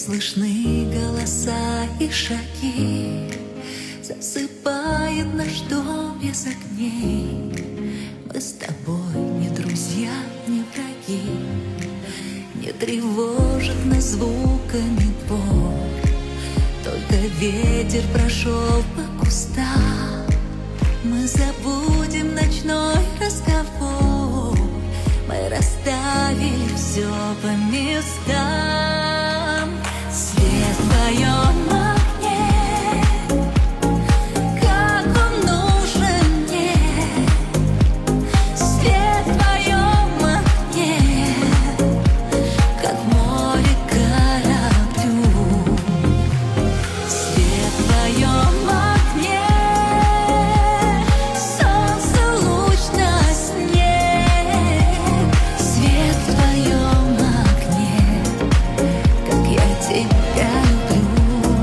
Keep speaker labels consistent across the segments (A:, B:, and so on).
A: Слышны голоса и шаги, засыпает наш дом без огней. Мы с тобой не друзья, не враги, не тревожит нас звуками двор. Только ветер прошел по кустам, мы забудем ночной разговор. Мы расставили все по местам. Свет в твоем окне, как он нужен мне. Свет в твоем окне, как море кораблю. Свет в твоем окне, солнце луч на сне. Свет в твоем окне, как я тебя люблю.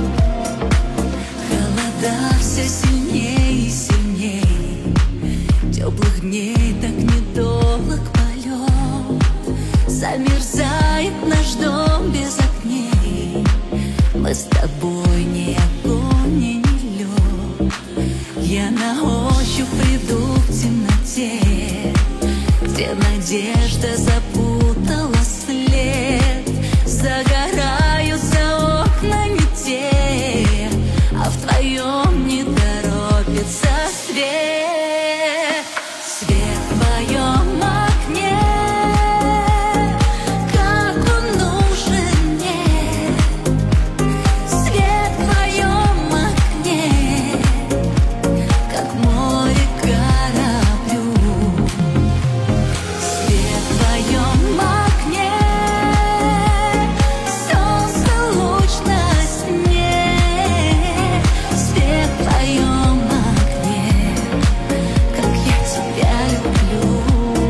A: Холода все сильнее и сильнее, теплых дней так недолг полет. Замерзает наш дом без огней. Мы с тобой не огонь и не лед. Я на ощупь приду в темноте, где надежда запутала след. Загораются окна не те, а в твоем не торопится свет. Свет в твоем окне, как он нужен мне. Свет в твоем окне, как море кораблю. Свет в твоем окне, солнце луч на сне. Свет в твоем окне, как я тебя люблю.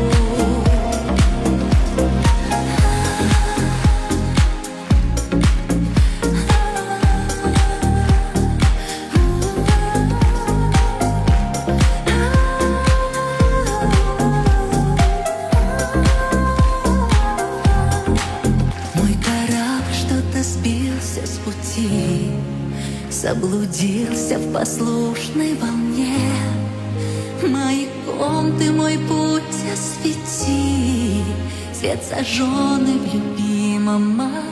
A: Мой корабль что-то сбился с пути, заблудился в послушной волне. Маяком ты мой путь освети, свет зажженный в любимом